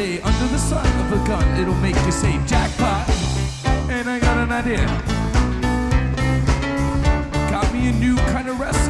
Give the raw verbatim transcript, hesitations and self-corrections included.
day under the sun of a gun. It'll make you say jackpot. And I got an idea. Got me a new kind of recipe.